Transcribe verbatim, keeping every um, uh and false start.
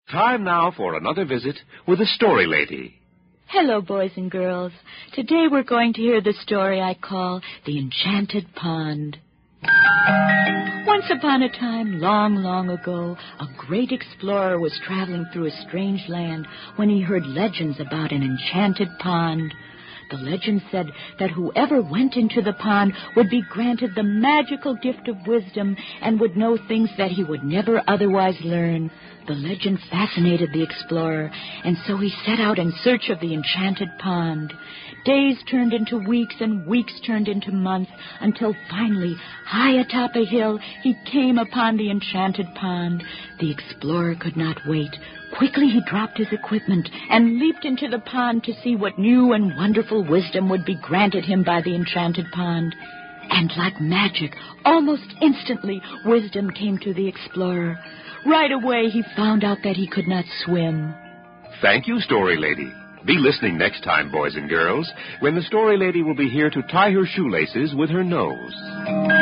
Time now for another visit with the Story Lady. Hello, boys and girls. Today we're going to hear the story I call The Enchanted Pond. Once upon a time, long, long ago, a great explorer was traveling through a strange land when he heard legends about an enchanted pond. The legend said that whoever went into the pond would be granted the magical gift of wisdom and would know things that he would never otherwise learn. The legend fascinated the explorer, and so he set out in search of the enchanted pond. Days turned into weeks, and weeks turned into months, until finally, high atop a hill, he came upon the enchanted pond. The explorer could not wait. Quickly he dropped his equipment and leaped into the pond to see what new and wonderful wisdom would be granted him by the enchanted pond. And like magic, almost instantly, wisdom came to the explorer. Right away, he found out that he could not swim. Thank you, Story Lady. Be listening next time, boys and girls, when the Story Lady will be here to tie her shoelaces with her nose.